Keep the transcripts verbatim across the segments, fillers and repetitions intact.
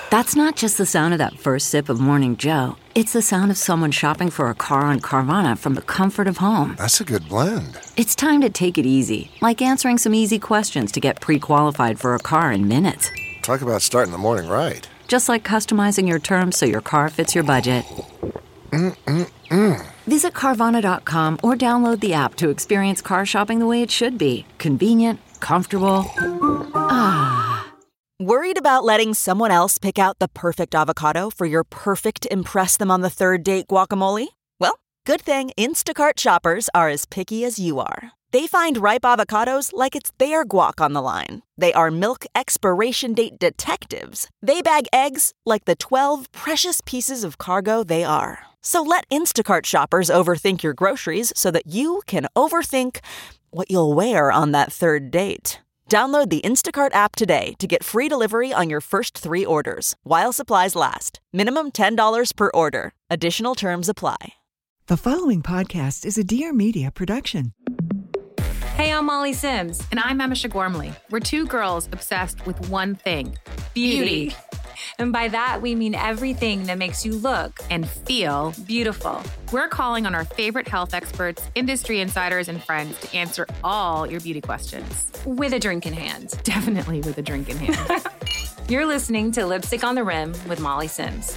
That's not just the sound of that first sip of Morning Joe. It's the sound of someone shopping for a car on Carvana from the comfort of home. That's a good blend. It's time to take it easy, like answering some easy questions to get pre-qualified for a car in minutes. Talk about starting the morning right. Just like customizing your terms so your car fits your budget. Mm-mm-mm. Visit Carvana dot com or download the app to experience car shopping the way it should be. Convenient, comfortable. Ah. Worried about letting someone else pick out the perfect avocado for your perfect impress-them-on-the-third-date guacamole? Well, good thing Instacart shoppers are as picky as you are. They find ripe avocados like it's their guac on the line. They are milk expiration date detectives. They bag eggs like the twelve precious pieces of cargo they are. So let Instacart shoppers overthink your groceries so that you can overthink what you'll wear on that third date. Download the Instacart app today to get free delivery on your first three orders, while supplies last. Minimum ten dollars per order. Additional terms apply. The following podcast is a Dear Media production. Hey, I'm Molly Sims. And I'm Emma Gormley. We're two girls obsessed with one thing. Beauty. Beauty. And by that, we mean everything that makes you look and feel beautiful. We're calling on our favorite health experts, industry insiders, and friends to answer all your beauty questions. With a drink in hand. Definitely with a drink in hand. You're listening to Lipstick on the Rim with Molly Sims.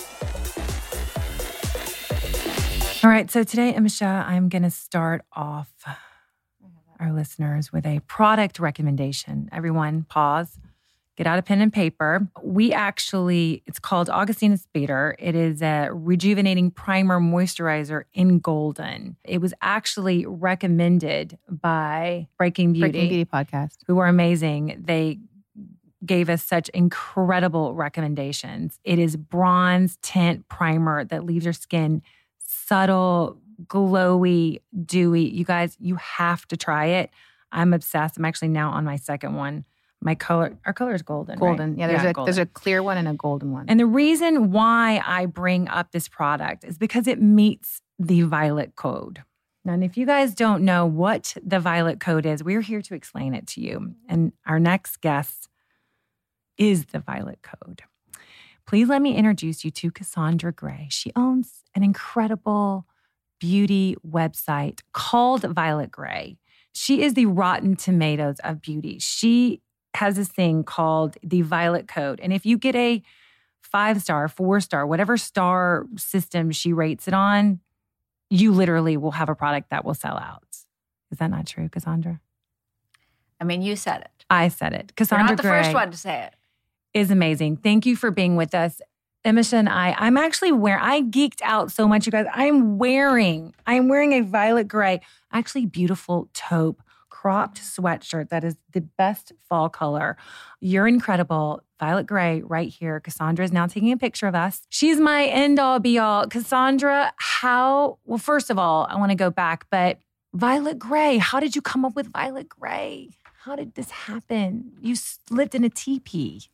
All right, so today, Amisha, I'm going to start off our listeners with a product recommendation. Everyone, pause. Get out a pen and paper. We actually, it's called Augustina Spader. It is a rejuvenating primer moisturizer in golden. It was actually recommended by Breaking Beauty. Breaking Beauty podcast. Who are amazing. They gave us such incredible recommendations. It is bronze tint primer that leaves your skin subtle, glowy, dewy. You guys, you have to try it. I'm obsessed. I'm actually now on my second one. My color, our color is golden. Golden. Right? Yeah, there's, yeah, a, golden. there's a clear one and a golden one. And the reason why I bring up this product is because it meets the Violet Code. Now, and if you guys don't know what the Violet Code is, we're here to explain it to you. And our next guest is the Violet Code. Please let me introduce you to Cassandra Gray. She owns an incredible beauty website called Violet Gray. She is the Rotten Tomatoes of beauty. She has this thing called the Violet Code. And if you get a five-star, four-star, whatever star system she rates it on, you literally will have a product that will sell out. Is that not true, Cassandra? I mean, you said it. I said it. Cassandra You're not the Gray first one to say it. Is amazing. Thank you for being with us. Emisha and I, I'm actually wearing, I geeked out so much, you guys. I'm wearing, I'm wearing a Violet Gray, actually beautiful taupe cropped sweatshirt that is the best fall color. You're incredible. Violet Gray right here. Cassandra is now taking a picture of us. She's my end all be all. Cassandra, how, well, first of all, I want to go back, but Violet Gray, how did you come up with Violet Gray? How did this happen? You lived in a teepee.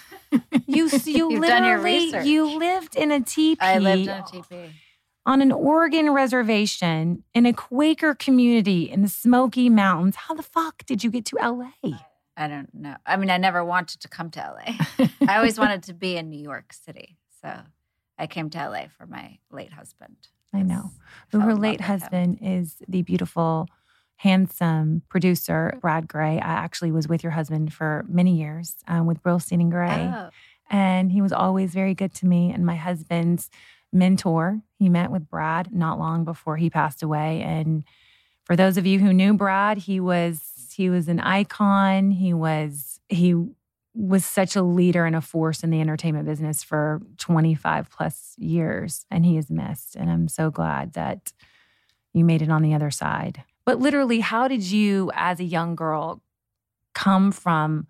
You, you You've literally, done your research. You lived in a teepee. I lived in a teepee. On an Oregon reservation in a Quaker community in the Smoky Mountains. How the fuck did you get to L A? I don't know. I mean, I never wanted to come to L A. I always wanted to be in New York City. So I came to L A for my late husband. I know. Fell Her in love late with husband is the beautiful, handsome producer, Brad Gray. I actually was with your husband for many years um, with Brillstein and Gray. Oh. And he was always very good to me. And my husband's mentor, he met with Brad not long before he passed away. And for those of you who knew Brad, he was he was an icon. He was he was such a leader and a force in the entertainment business for twenty-five plus years. And he is missed. And I'm so glad that you made it on the other side. But literally, how did you, as a young girl, come from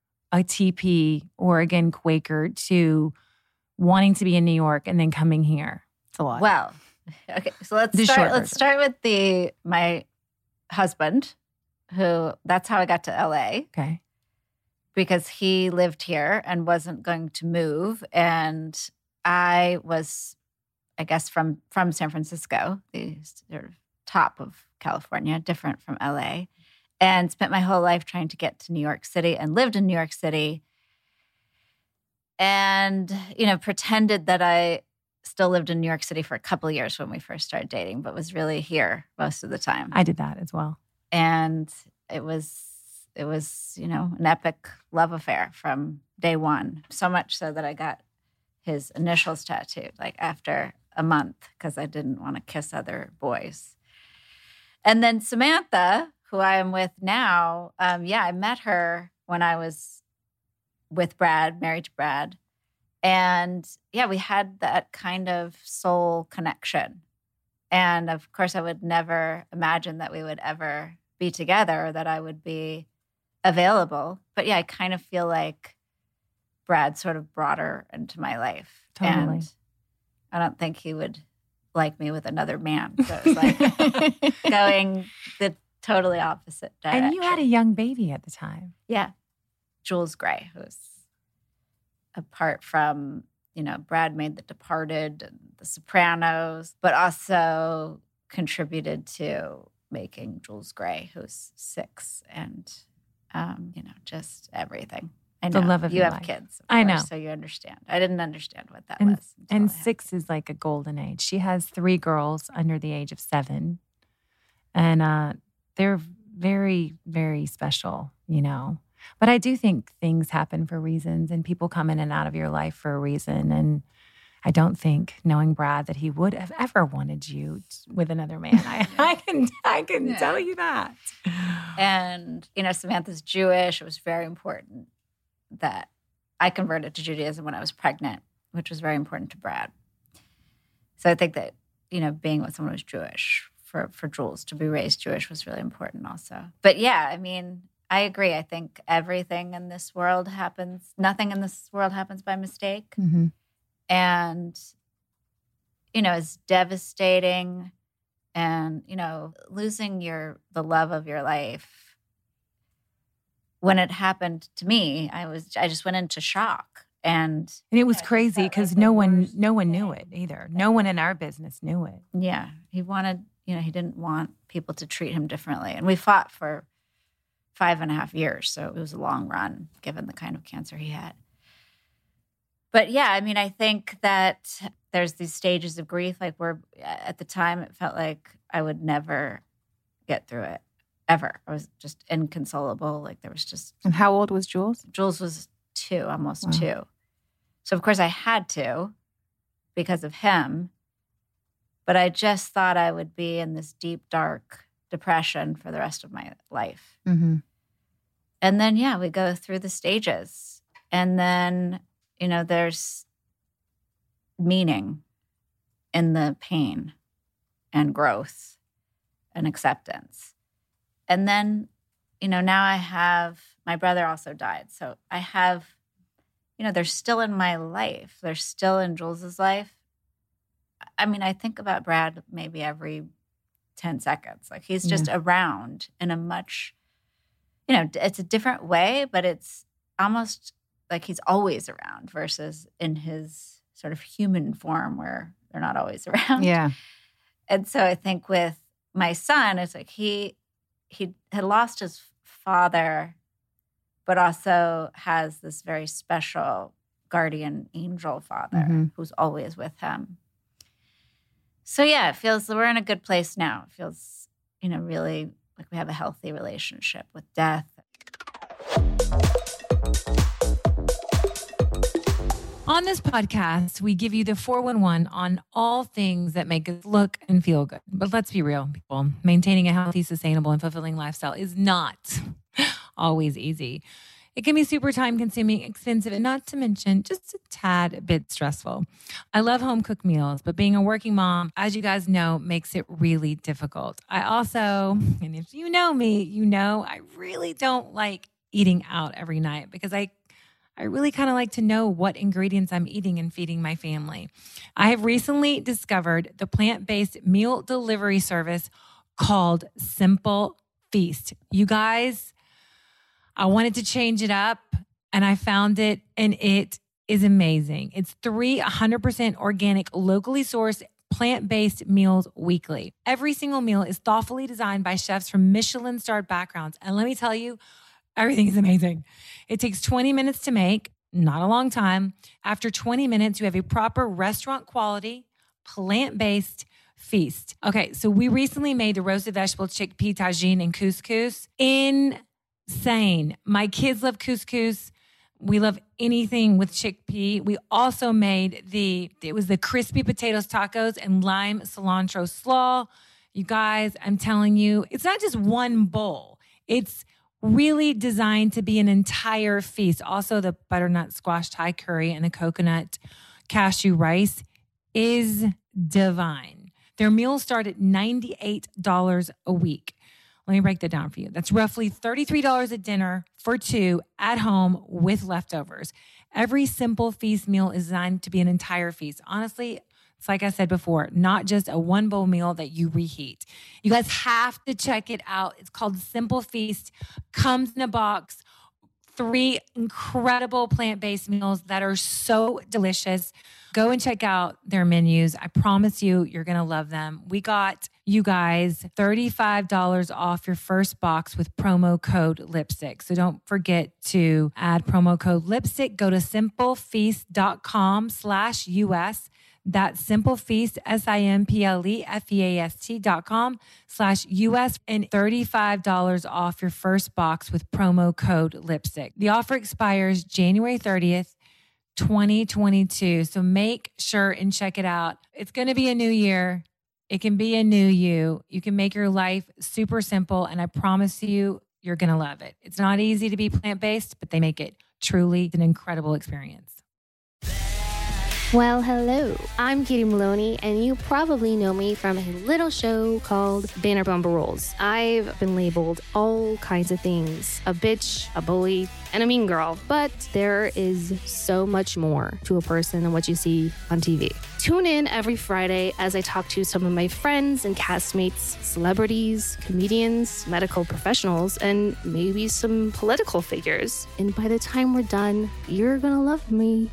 a teepee, Oregon Quaker, to wanting to be in New York and then coming here? It's a lot. Well, okay. So let's The start. short Let's version. start with the my husband, who that's how I got to L A. Okay. Because he lived here and wasn't going to move, and I was, I guess, from from San Francisco, the sort of top of California, different from L A, and spent my whole life trying to get to New York City and lived in New York City. and, you know, pretended that I still lived in New York City for a couple of years when we first started dating, but was really here most of the time. I did that as well. And it was, it was, you know, an epic love affair from day one. So much so that I got his initials tattooed, like after a month, because I didn't want to kiss other boys. And then Samantha, who I am with now, um, yeah, I met her when I was with Brad, married to Brad. And yeah, we had that kind of soul connection. And of course, I would never imagine that we would ever be together, or that I would be available. But yeah, I kind of feel like Brad sort of brought her into my life. Totally. And I don't think he would like me with another man. So it was like going the totally opposite direction. And you had a young baby at the time. Yeah. Jules Gray, who's apart from, you know, Brad made The Departed and The Sopranos, but also contributed to making Jules Gray, who's six, and, um, you know, just everything. I know. The love of you your have life. kids. Of I course, know. So you understand. I didn't understand what that And, was. until and I had six is like a golden age. She has three girls under the age of seven. And uh, they're very, very special, you know. But I do think things happen for reasons, and people come in and out of your life for a reason. And I don't think, knowing Brad, that he would have ever wanted you t- with another man. I, I can, I can Yeah. tell you that. And, you know, Samantha's Jewish. It was very important that I converted to Judaism when I was pregnant, which was very important to Brad. So I think that, you know, being with someone who's Jewish, for, for Jules to be raised Jewish was really important also. But yeah, I mean, I agree. I think everything in this world happens, nothing in this world happens by mistake. Mm-hmm. And, you know, it's devastating. And, you know, losing your, the love of your life. When it happened to me, I was, I just went into shock. And, And it was yeah, crazy felt because like the no one, worst no one knew thing. it either. No one in our business knew it. Yeah, he wanted, you know, he didn't want people to treat him differently. And we fought for five and a half years. So it was a long run, given the kind of cancer he had. But yeah, I mean, I think that there's these stages of grief. Like we're, at the time, it felt like I would never get through it, ever. I was just inconsolable. Like there was just, And how old was Jules? Jules was two, almost Wow. two. So of course I had to because of him. But I just thought I would be in this deep, dark depression for the rest of my life. Mm-hmm. And then, yeah, we go through the stages. And then, you know, there's meaning in the pain and growth and acceptance. And then, you know, now I have, my brother also died. So I have, you know, they're still in my life. They're still in Jules's life. I mean, I think about Brad maybe every ten seconds. Like he's just Yeah. around in a much, you know, it's a different way, but it's almost like he's always around versus in his sort of human form where they're not always around. Yeah. And so I think with my son, it's like he he had lost his father, but also has this very special guardian angel father Mhm. who's always with him. So yeah, it feels we're in a good place now. It feels, you know, really like we have a healthy relationship with death. On this podcast, we give you the four one one on all things that make us look and feel good. But let's be real, people. Maintaining a healthy, sustainable, and fulfilling lifestyle is not always easy. It can be super time consuming, expensive, and not to mention just a tad bit stressful. I love home cooked meals, but being a working mom, as you guys know, makes it really difficult. I also, and if you know me, you know I really don't like eating out every night because I I really kind of like to know what ingredients I'm eating and feeding my family. I have recently discovered the plant-based meal delivery service called Simple Feast. You guys, I wanted to change it up and I found it and it is amazing. It's three one hundred percent organic, locally sourced, plant-based meals weekly. Every single meal is thoughtfully designed by chefs from Michelin-starred backgrounds. And let me tell you, everything is amazing. It takes twenty minutes to make. not a long time. After twenty minutes, you have a proper restaurant quality, plant-based feast. Okay, so we recently made the roasted vegetable chickpea tagine and couscous. Insane. My kids love couscous. We love anything with chickpea. We also made the, it was the crispy potatoes tacos and lime cilantro slaw. You guys, I'm telling you, it's not just one bowl. It's really designed to be an entire feast. Also, the butternut squash Thai curry and the coconut cashew rice is divine. Their meals start at ninety-eight dollars a week. Let me break that down for you. That's roughly thirty-three dollars a dinner for two at home with leftovers. Every simple feast meal is designed to be an entire feast. Honestly, it's like I said before, not just a one bowl meal that you reheat. You guys have to check it out. It's called Simple Feast. Comes in a box. Three incredible plant-based meals that are so delicious. Go and check out their menus. I promise you, you're going to love them. We got you guys thirty-five dollars off your first box with promo code Lipstick. So don't forget to add promo code Lipstick. Go to simplefeast.com slash US. That's simplefeast, S I M P L E F E A S T dot com slash U S and thirty-five dollars off your first box with promo code Lipstick. The offer expires January thirtieth, twenty twenty-two. So make sure and check it out. It's going to be a new year. It can be a new you. You can make your life super simple, and I promise you, you're going to love it. It's not easy to be plant-based, but they make it truly an incredible experience. Well, hello. I'm Katie Maloney, and you probably know me from a little show called Vanderpump Rules. I've been labeled all kinds of things. A bitch, a bully, and a mean girl. But there is so much more to a person than what you see on T V. Tune in every Friday as I talk to some of my friends and castmates, celebrities, comedians, medical professionals, and maybe some political figures. And by the time we're done, you're gonna love me.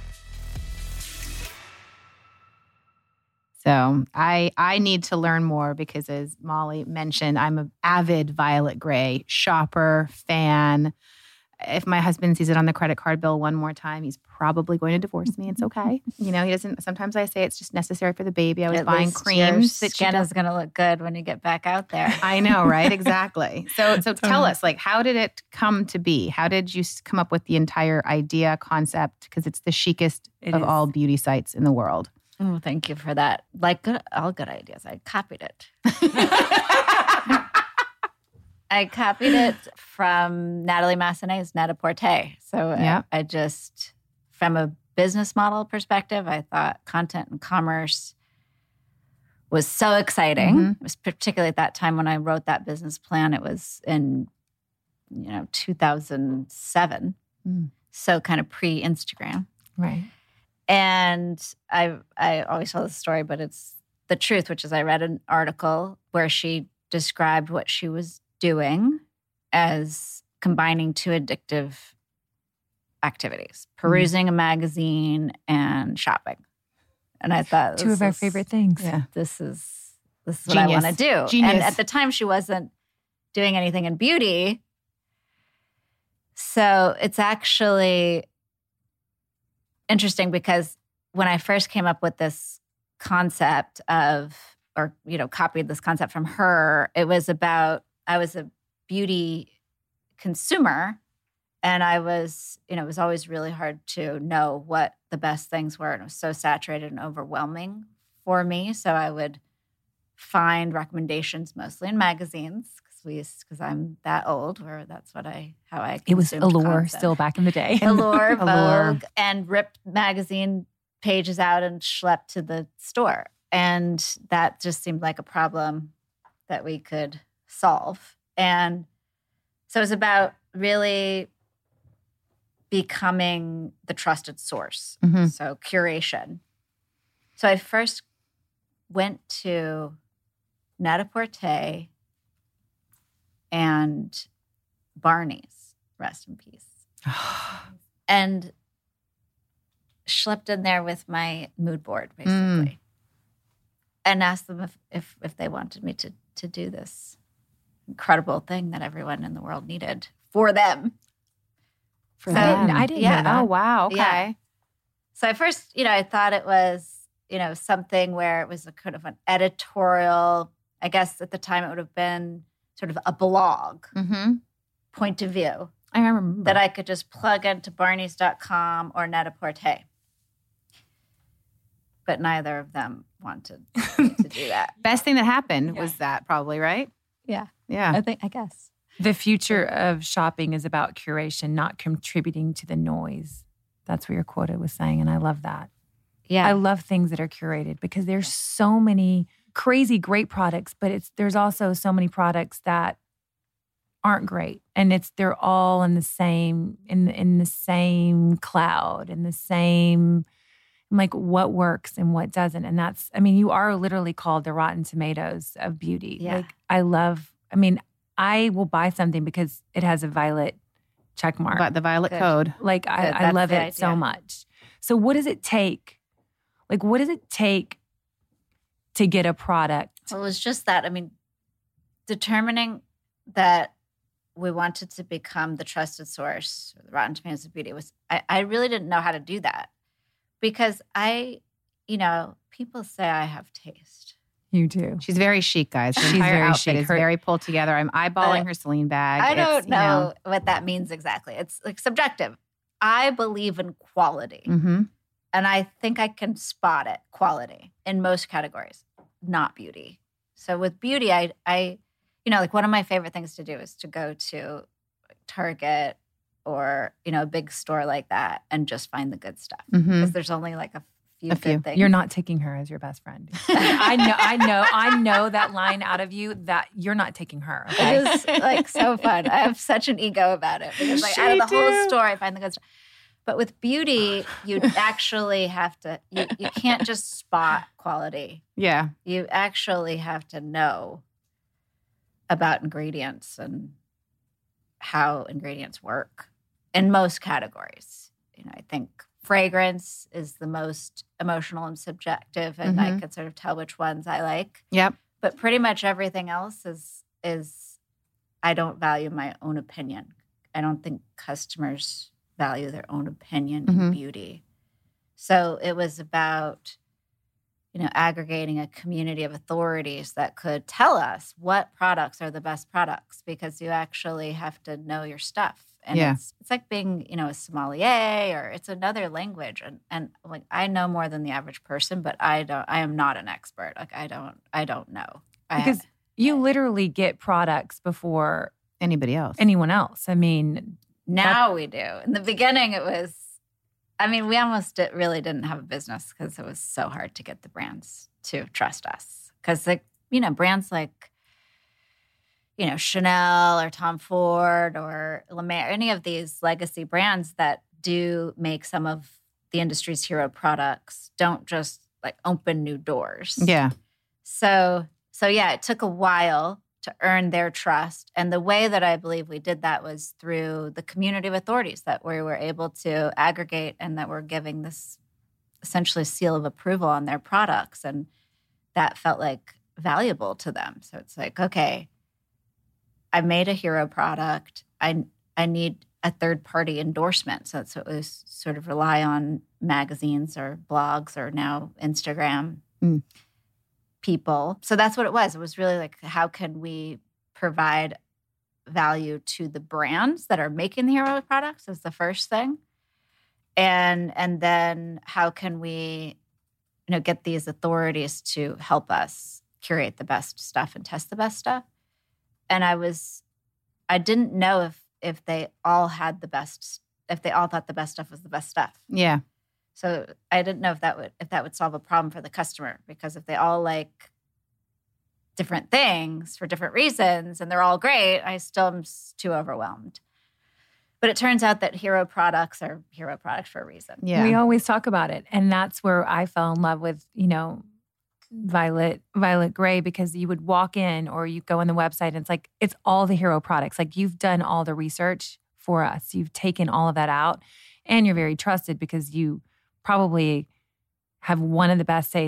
So I I need to learn more because, as Molly mentioned, I'm an avid Violet Grey shopper, fan. If my husband sees it on the credit card bill one more time, he's probably going to divorce me. It's okay. You know, he doesn't. Sometimes I say it's just necessary for the baby. I was At buying creams. Your skin is going to look good when you get back out there. I know, right? Exactly. So, so tell us, like, how did it come to be? How did you come up with the entire idea, concept? Because it's the chicest It of is. all beauty sites in the world. Oh, thank you for that. Like good, all good ideas. I copied it. I copied it from Natalie Massenet's Net-a-Porter. So Yeah. I, I just, from a business model perspective, I thought content and commerce was so exciting. Mhm. It was particularly at that time when I wrote that business plan. It was in, you know, two thousand seven. Mm. So kind of pre-Instagram. Right. And I I always tell this story, but it's the truth, which is I read an article where she described what she was doing as combining two addictive activities, perusing a magazine and shopping. And I thought, Two this of our is- favorite things. Yeah. This is this is what I Genius. want to do. Genius. And at the time, she wasn't doing anything in beauty. So it's actually interesting because when I first came up with this concept of, or, you know, copied this concept from her, it was about, I was a beauty consumer and I was, you know, it was always really hard to know what the best things were. And it was so saturated and overwhelming for me. So I would find recommendations mostly in magazines because we, because I'm that old, or that's what I, how I It was consumed Allure content. still back in the day. Allure, Allure. Vogue, and ripped magazine pages out and schlepped to the store. And that just seemed like a problem that we could solve. And so it was about really becoming the trusted source. Mhm. So curation. So I first went to Net-a-Porter and Barney's, rest in peace. And schlepped in there with my mood board, basically, Mm. and asked them if, if if they wanted me to to do this incredible thing that everyone in the world needed for them. For So, them. I didn't yeah. know that. Oh, wow. Okay. Yeah. So at first, you know, I thought it was, you know, something where it was a kind of an editorial, I guess at the time it would have been sort of a blog Mm-hmm. point of view I remember. that I could just plug into barneys dot com or Net-a-Porter. But neither of them wanted me to do that. Best thing that happened was that probably, right? Yeah. Yeah. I think, I guess. The future of shopping is about curation, not contributing to the noise. That's what your quota was saying, and I love that. Yeah. I love things that are curated because there's so many crazy great products, but it's there's also so many products that aren't great, and it's they're all in the same in in the same cloud, in the same like what works and what doesn't, and that's I mean you are literally called the Rotten Tomatoes of beauty. Yeah. Like I love. I mean I will buy something because it has a violet check mark. But the violet Good. code. Like I, Good. I That's love the it so idea. much. So what does it take? Like what does it take to get a product? Well, it was just that. I mean, determining that we wanted to become the trusted source, the Rotten Tomatoes of beauty, was I, I really didn't know how to do that because I, you know, people say I have taste. You do. She's very chic, guys. Her She's entire very outfit chic. is Her- very pulled together. I'm eyeballing But her Celine bag. I It's, don't you know what that means exactly. It's like subjective. I believe in quality, Mm-hmm. and I think I can spot it, quality, in most categories, not beauty. So with beauty, I, I, you know, like one of my favorite things to do is to go to Target or, you know, a big store like that and just find the good stuff because Mm-hmm. there's only like a few A good few. things. You're not taking her as your best friend. I know, I know, I know that line out of you that you're not taking her. Okay? It is like so fun. I have such an ego about it because like out of the She whole do. store, I find the good stuff. But with beauty, you actually have to, you, you can't just spot quality. Yeah. You actually have to know about ingredients and how ingredients work in most categories. You know, I think fragrance is the most emotional and subjective, and I Mhm. can sort of tell which ones I like. Yep. But pretty much everything else is is I don't value my own opinion. I don't think customers value their own opinion in Mhm. beauty. So it was about, you know, aggregating a community of authorities that could tell us what products are the best products because you actually have to know your stuff. And Yeah. it's it's like being, you know, a sommelier or it's another language. And and like I know more than the average person, but I don't I am not an expert. Like I don't I don't know. I Because you literally get products before Anybody else? anyone else. I mean, now we do. In the beginning it was I mean, we almost did, really didn't have a business because it was so hard to get the brands to trust us. Because, like, you know, brands like, you know, Chanel or Tom Ford or La Mer, any of these legacy brands that do make some of the industry's hero products don't just, like, open new doors. Yeah. So, so yeah, it took a while to earn their trust. And the way that I believe we did that was through the community of authorities that we were able to aggregate and that were giving this essentially seal of approval on their products. And that felt like valuable to them. So it's like, okay, I made a hero product. I I need a third party endorsement. So it's so it was sort of rely on magazines or blogs or now Instagram. Mm. people. So that's what it was. It was really like, how can we provide value to the brands that are making the hero products is the first thing. And and then how can we, you know, get these authorities to help us curate the best stuff and test the best stuff. And I was, I didn't know if if they all had the best, if they all thought the best stuff was the best stuff. Yeah. So I didn't know if that would if that would solve a problem for the customer because if they all like different things for different reasons and they're all great, I still am s- too overwhelmed. But it turns out that hero products are hero products for a reason. Yeah. we always talk about it. And that's where I fell in love with, you know, Violet, Violet Grey, because you would walk in or you go on the website and it's like, it's all the hero products. Like you've done all the research for us. You've taken all of that out and you're very trusted because you probably have one of the best taste,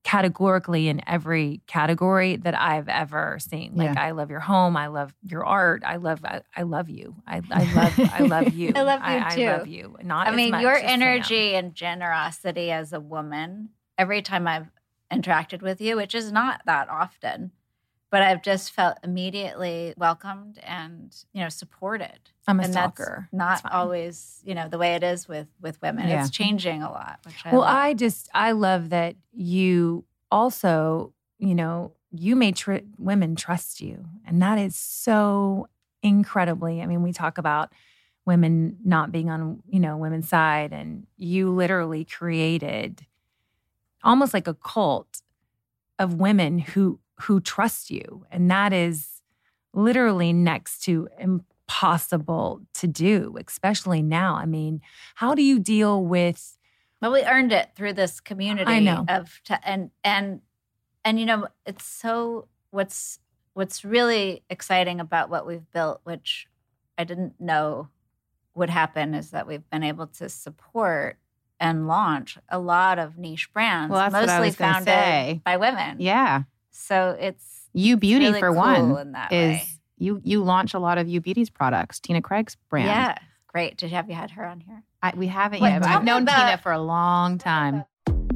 categorically in every category that I've ever seen. Like, Yeah. I love your home. I love your art. I love, I, I love you. I, I love, I love you. I love you I, too. I love you. Not I as mean, much your as Sam. energy and generosity as a woman, every time I've interacted with you, which is not that often, but I've just felt immediately welcomed and, you know, supported. I'm a and stalker. That's not That's fine. always, you know, the way it is with with women. Yeah. It's changing a lot. Which I Well, love. I just, I love that you also, you know, you made tr- women trust you. And that is so incredibly, I mean, we talk about women not being on, you know, women's side, and you literally created almost like a cult of women who who trust you. And that is literally next to impossible to do, especially now. I mean, how do you deal with Well, we earned it through this community I know. of t- and and and you know, it's so what's what's really exciting about what we've built, which I didn't know would happen, is that we've been able to support and launch a lot of niche brands, Well, that's what I mostly was gonna founded say. by women. Yeah. So it's You Beauty, really for cool one, in that is way. you you launch a lot of You Beauty's products. Tina Craig's brand. Yeah, great. Did you have you had her on here? I, we haven't What- yet, but tell I've me known about- Tina for a long time.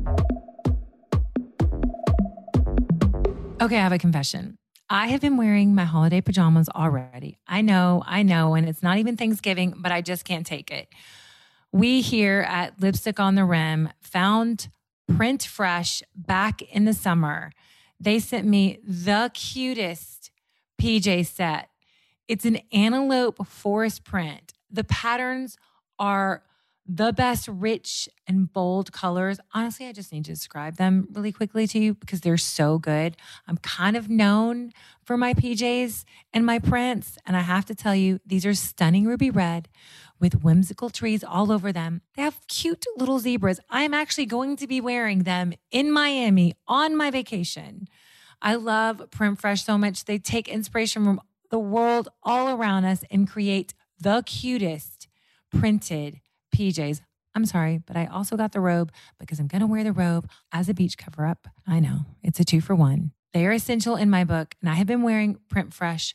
Okay, I have a confession. I have been wearing my holiday pajamas already. I know, I know, and it's not even Thanksgiving, but I just can't take it. We here at Lipstick on the Rim found Print Fresh back in the summer. They sent me the cutest P J set. It's an antelope forest print. The patterns are the best rich and bold colors. Honestly, I just need to describe them really quickly to you because they're so good. I'm kind of known for my P Js and my prints. And I have to tell you, these are stunning ruby red with whimsical trees all over them. They have cute little zebras. I'm actually going to be wearing them in Miami on my vacation. I love Print Fresh so much. They take inspiration from the world all around us and create the cutest printed P Js. I'm sorry, but I also got the robe because I'm going to wear the robe as a beach cover up. I know, it's a two for one. They are essential in my book, and I have been wearing Print Fresh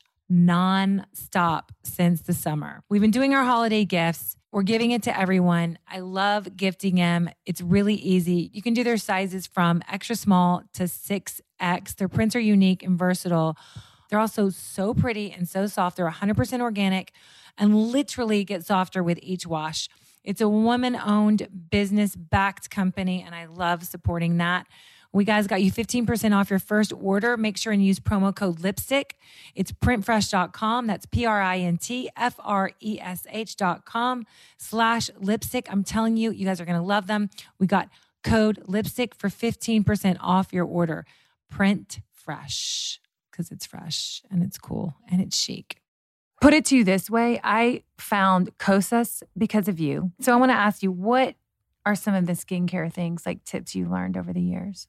non-stop since the summer. We've been doing our holiday gifts. We're giving it to everyone. I love gifting them. It's really easy. You can do their sizes from extra small to six X. Their prints are unique and versatile. They're also so pretty and so soft. They're one hundred percent organic and literally get softer with each wash. It's a woman-owned, business-backed company, and I love supporting that. We guys got you fifteen percent off your first order. Make sure and use promo code LIPSTICK. It's print fresh dot com. That's P R I N T F R E S H dot com slash lipstick. I'm telling you, you guys are going to love them. We got code LIPSTICK for fifteen percent off your order. Print Fresh, because it's fresh and it's cool and it's chic. Put it to you this way. I found Kosas because of you. So I want to ask you, what are some of the skincare things, like tips you learned over the years?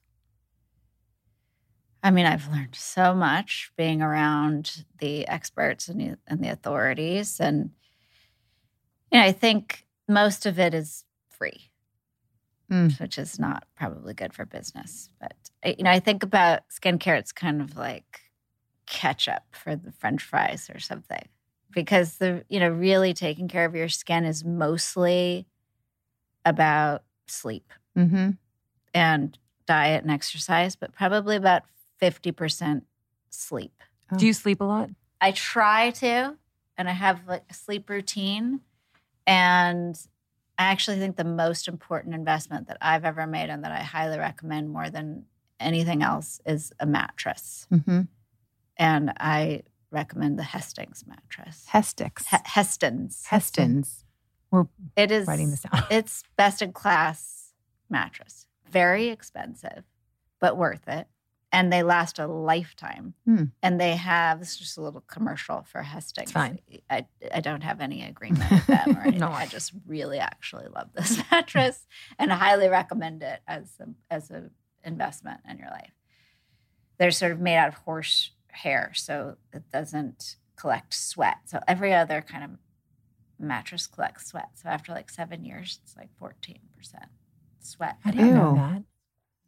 I mean, I've learned so much being around the experts and the, and the authorities. And, you know, I think most of it is free, Mm. which is not probably good for business. But, you know, I think about skincare, it's kind of like ketchup for the French fries or something. Because, the you know, really taking care of your skin is mostly about sleep Mm-hmm. and diet and exercise, but probably about fifty percent sleep. Oh. Do you sleep a lot? I try to, and I have like a sleep routine. And I actually think the most important investment that I've ever made and that I highly recommend more than anything else is a mattress. Mm-hmm. And I recommend the Hestings mattress. Hestix. He- Hestons. Hestons. We're It is. Writing this down. It's best in class mattress. Very expensive, but worth it. And they last a lifetime. Hmm. And they have, this is just a little commercial for Hestings. It's fine. I, I don't have any agreement with them or anything. No. I just really actually love this mattress and I highly recommend it as a, as an investment in your life. They're sort of made out of horse hair, so it doesn't collect sweat. So every other kind of mattress collects sweat. So after like seven years, it's like fourteen percent sweat. I didn't know Ew. that.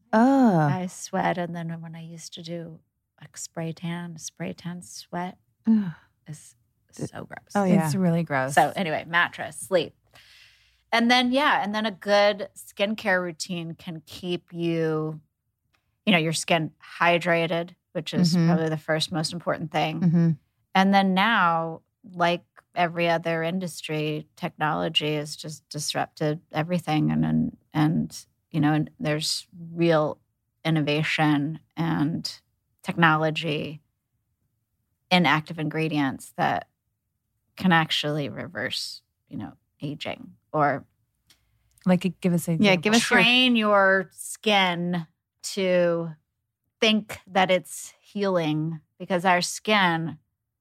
Oh. I sweat. And then when I used to do like spray tan, spray tan sweat Ugh. is so gross. Oh, yeah. It's really gross. So anyway, mattress, sleep. And then, yeah, and then a good skincare routine can keep you, you know, your skin hydrated, which is Mhm. probably the first most important thing. Mm-hmm. And then now, like every other industry, technology has just disrupted everything. And, and, and you know, and there's real innovation and technology in active ingredients that can actually reverse, you know, aging or Like, give us a Yeah, give us your- train your skin to think that it's healing, because our skin,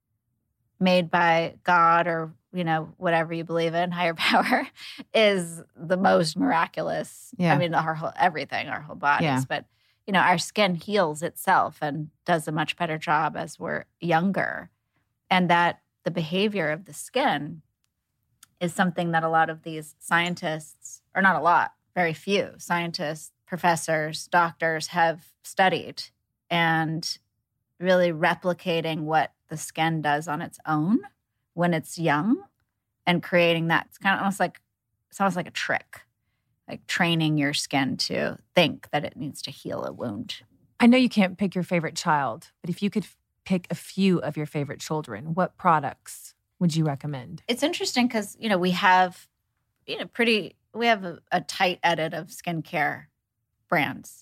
made by God or, you know, whatever you believe in, higher power, is the most miraculous. Yeah. I mean, our whole everything, our whole bodies. Yeah. But, you know, our skin heals itself and does a much better job as we're younger. And that the behavior of the skin is something that a lot of these scientists, or not a lot, very few scientists, professors, doctors have studied, and really replicating what the skin does on its own when it's young and creating that. It's kind of almost like, it's almost like a trick, like training your skin to think that it needs to heal a wound. I know you can't pick your favorite child, but if you could f- pick a few of your favorite children, what products would you recommend? It's interesting because, you know, we have, you know, pretty, we have a, a tight edit of skincare brands.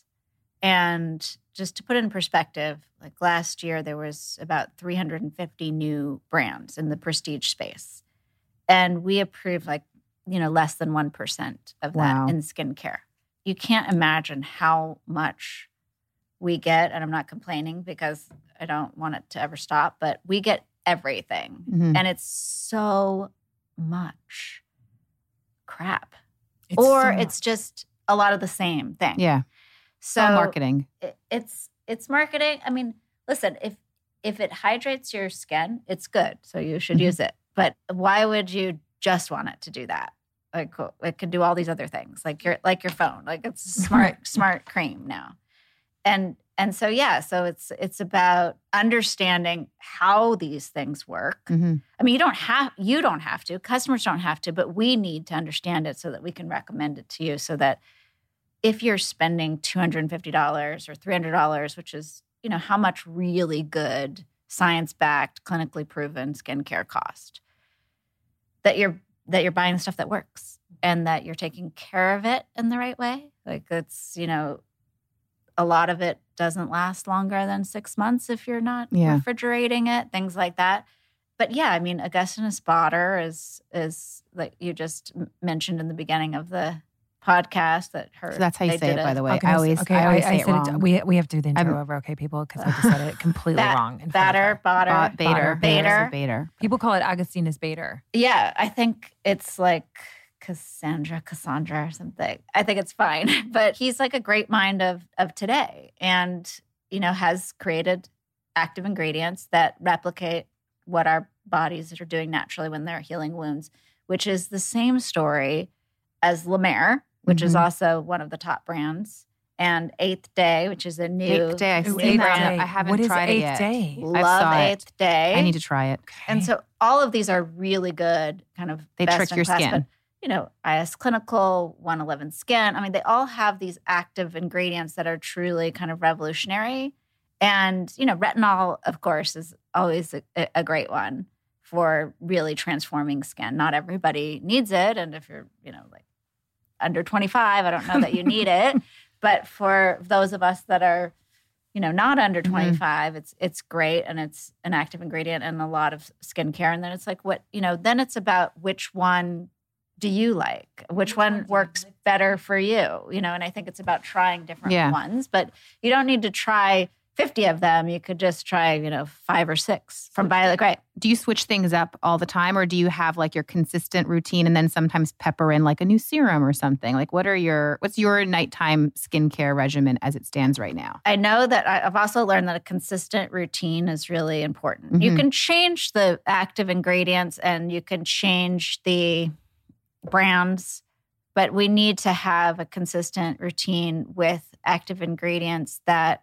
And just to put it in perspective, like last year, there was about three hundred fifty new brands in the prestige space. And we approved like, you know, less than one percent of that Wow. in skincare. You can't imagine how much we get, and I'm not complaining because I don't want it to ever stop, but we get everything. Mhm. And it's so much crap. It's or so- it's just a lot of the same thing. Yeah. So All marketing. it- it's it's marketing. I mean, listen, if if it hydrates your skin, it's good. So you should Mhm. use it. But why would you just want it to do that? Like it can do all these other things, like your like your phone. Like it's a smart smart cream now. And and so yeah, so it's it's about understanding how these things work. Mm-hmm. I mean, you don't have you don't have to. Customers don't have to, but we need to understand it so that we can recommend it to you. So that if you're spending two hundred fifty dollars or three hundred dollars, which is, you know, how much really good, science-backed, clinically proven skincare cost, that you're that you're buying stuff that works and that you're taking care of it in the right way. Like it's, you know, a lot of it doesn't last longer than six months if you're not Yeah. refrigerating it, things like that. But yeah, I mean, Augustinus Bader is is like you just m- mentioned in the beginning of the podcast that her. So that's how you they say did it, by a- the way. Okay, I always, okay, I always say it said wrong. we we have to do the intro I'm- over, okay, people, because I just said it completely Ba- wrong. in front of Bader, her. Bader, Ba- Bader. Bader. Bader. People call it Augustinus Bader. Yeah, I think it's like Cassandra, Cassandra or something. I think it's fine. But he's like a great mind of of today and, you know, has created active ingredients that replicate what our bodies are doing naturally when they're healing wounds, which is the same story as La Mer, which is Mhm. also one of the top brands, and Eighth Day, which is a new Eighth Day. I've new seen that. brand. I haven't What is tried it Eighth yet. Day? I Love saw it. Eighth Day. I need to try it. And so all of these are really good, kind of They best trick in your class, skin. But, you know, I S Clinical, one eleven Skin. I mean, they all have these active ingredients that are truly kind of revolutionary. And, you know, retinol, of course, is always a, a great one for really transforming skin. Not everybody needs it. And if you're, you know, like under twenty-five, I don't know that you need it. But for those of us that are, you know, not under Mhm. twenty-five, it's it's great and it's an active ingredient in a lot of skincare. And then it's like what, you know, then it's about which one do you like? Which one works better for you? You know, and I think it's about trying different Yeah. ones, but you don't need to try fifty of them. You could just try, you know, five or six from Violet Grey. Do you switch things up all the time, or do you have like your consistent routine and then sometimes pepper in like a new serum or something? Like, what are your what's your nighttime skincare regimen as it stands right now? I know that I- I've also learned that a consistent routine is really important. You Mhm. can change the active ingredients and you can change the brands, but we need to have a consistent routine with active ingredients that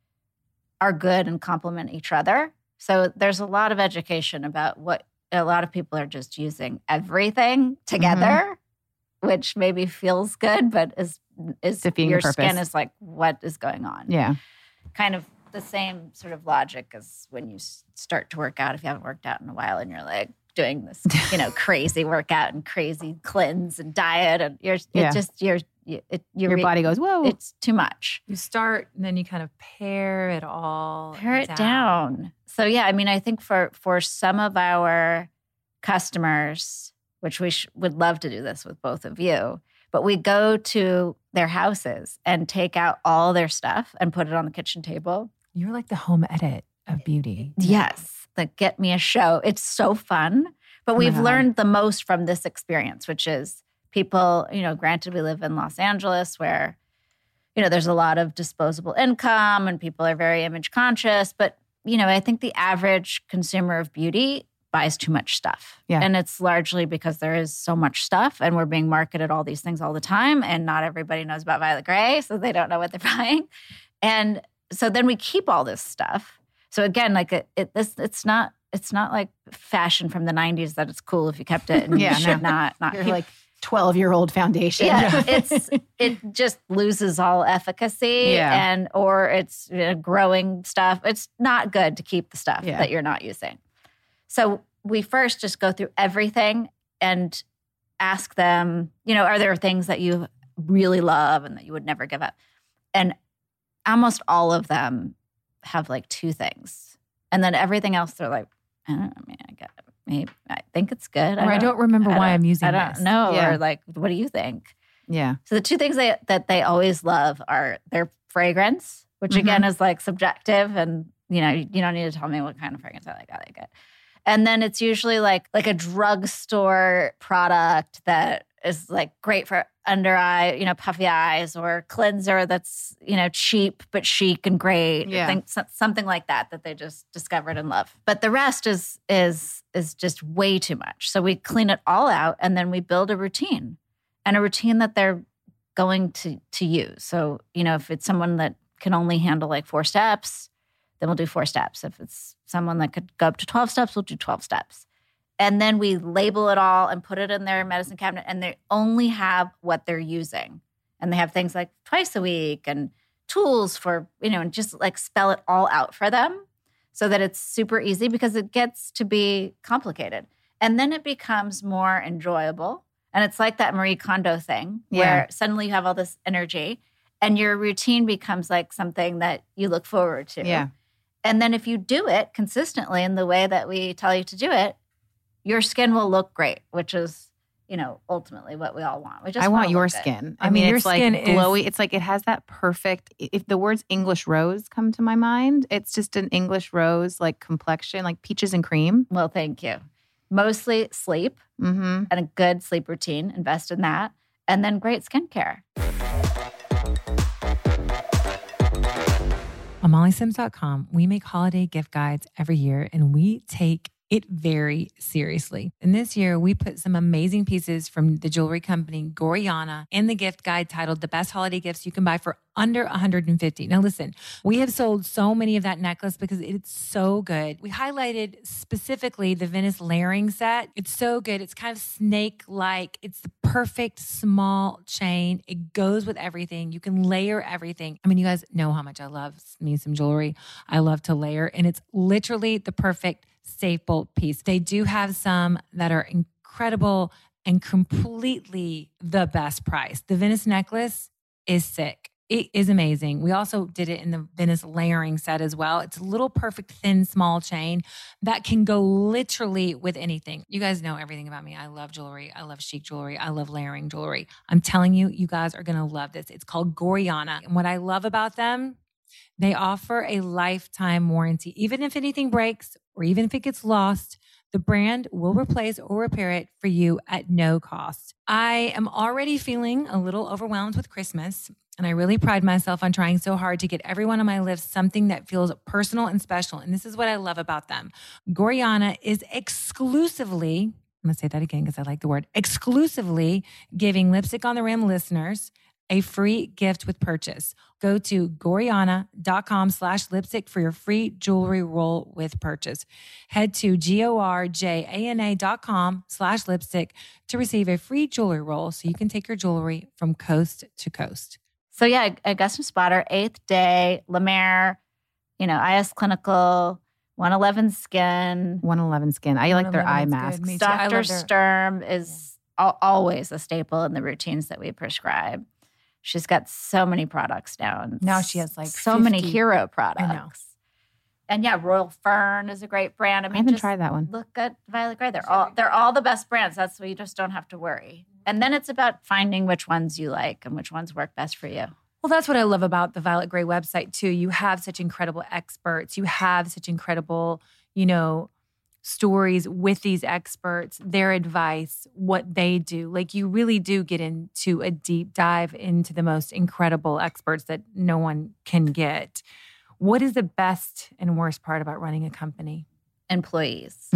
are good and complement each other. So there's a lot of education about what a lot of people are just using everything together, mm-hmm. which maybe feels good, but is is defeating your the purpose. Skin is like, what is going on? Yeah. Kind of the same sort of logic as when you start to work out, if you haven't worked out in a while and you're like doing this, you know, crazy workout and crazy cleanse and diet, and you're Yeah. it just you're it, Your re- body goes, whoa. It's too much. You start and then you kind of pare it all Pare it down. So yeah, I mean, I think for for some of our customers, which we sh- would love to do this with both of you, but we go to their houses and take out all their stuff and put it on the kitchen table. You're like the home edit of beauty. Yes, like get me a show. It's so fun. But Oh my we've God. learned the most from this experience, which is people, you know, granted we live in Los Angeles where, you know, there's a lot of disposable income and people are very image conscious. But, you know, I think the average consumer of beauty buys too much stuff. Yeah. And it's largely because there is so much stuff and we're being marketed all these things all the time. And not everybody knows about Violet Grey, so they don't know what they're buying. And so then we keep all this stuff. So again, like it, it this it's not it's not like fashion from the nineties that it's cool if you kept it and Yeah, you should no. not not You're keep like twelve-year-old foundation. yeah, it's it just loses all efficacy, Yeah. and or it's you know, growing stuff. It's not good to keep the stuff Yeah. that you're not using. So we first just go through everything and ask them, you know, are there things that you really love and that you would never give up? And almost all of them have like two things, and then everything else they're like, I don't know, I mean, I get it. Maybe I think it's good. Or I don't remember I why don't- I'm using I don't this. know. Yeah. Or like, what do you think? Yeah. So the two things they, that they always love are their fragrance, which Mhm. again is like subjective, and you know you don't need to tell me what kind of fragrance I like. I like it. And then it's usually like like a drugstore product that is like great for under eye, you know, puffy eyes, or cleanser that's you know cheap but chic and great. Yeah. Think, so- something like that that they just discovered and love. But the rest is is is just way too much. So we clean it all out, and then we build a routine, and a routine that they're going to to use. So you know, if it's someone that can only handle like four steps, then we'll do four steps. If it's someone that could go up to twelve steps, we'll do twelve steps. And then we label it all and put it in their medicine cabinet, and they only have what they're using. And they have things like twice a week and tools for, you know, and just like spell it all out for them so that it's super easy, because it gets to be complicated. And then it becomes more enjoyable. And it's like that Marie Kondo thing Yeah. where suddenly you have all this energy and your routine becomes like something that you look forward to. Yeah. And then if you do it consistently in the way that we tell you to do it, your skin will look great, which is, you know, ultimately what we all want. We just I want wanna your look good. skin. I I, mean, mean, your it's like skin is- glowy. It's like it has that perfect. If the words English rose come to my mind, it's just an English rose like complexion, like peaches and cream. Well, thank you. Mostly sleep Mm-hmm. and a good sleep routine. Invest in that. And then great skincare. On molly sims dot com, we make holiday gift guides every year, and we take it very seriously. And this year, we put some amazing pieces from the jewelry company Goriana in the gift guide titled The Best Holiday Gifts You Can Buy for Under one hundred fifty dollars. Now listen, we have sold so many of that necklace because it's so good. We highlighted specifically the Venice layering set. It's so good. It's kind of snake-like. It's the perfect small chain. It goes with everything. You can layer everything. I mean, you guys know how much I love me some jewelry. I love to layer, and it's literally the perfect staple piece. They do have some that are incredible and completely the best price. The Venice necklace is sick. It is amazing. We also did it in the Venice layering set as well. It's a little perfect thin, small chain that can go literally with anything. You guys know everything about me. I love jewelry. I love chic jewelry. I love layering jewelry. I'm telling you, you guys are going to love this. It's called Goriana. And what I love about them, they offer a lifetime warranty. Even if anything breaks or even if it gets lost, the brand will replace or repair it for you at no cost. I am already feeling a little overwhelmed with Christmas, and I really pride myself on trying so hard to get everyone on my list something that feels personal and special. And this is what I love about them. Goriana is exclusively I'm going to say that again because I like the word, exclusively giving Lipstick on the Rim listeners a free gift with purchase. Go to Gorjana.com slash lipstick for your free jewelry roll with purchase. Head to G-O-R-J-A-N-A dot com slash lipstick to receive a free jewelry roll so you can take your jewelry from coast to coast. So yeah, Augustin Spotter, Eighth Day, La Mer, you know, I S Clinical, one eleven Skin. one eleven Skin. I like their eye masks. Doctor Sturm is al- always a staple in the routines that we prescribe. She's got so many products now. And now she has like so fifty many hero products. I know. And yeah, Royal Fern is a great brand. I mean, I haven't just tried that one. Look at Violet Grey. They're all they're all the best brands. That's why you just don't have to worry. And then it's about finding which ones you like and which ones work best for you. Well, that's what I love about the Violet Grey website too. You have such incredible experts. You have such incredible, you know, stories with these experts, their advice, what they do. Like you really do get into a deep dive into the most incredible experts that no one can get. What is the best and worst part about running a company? Employees.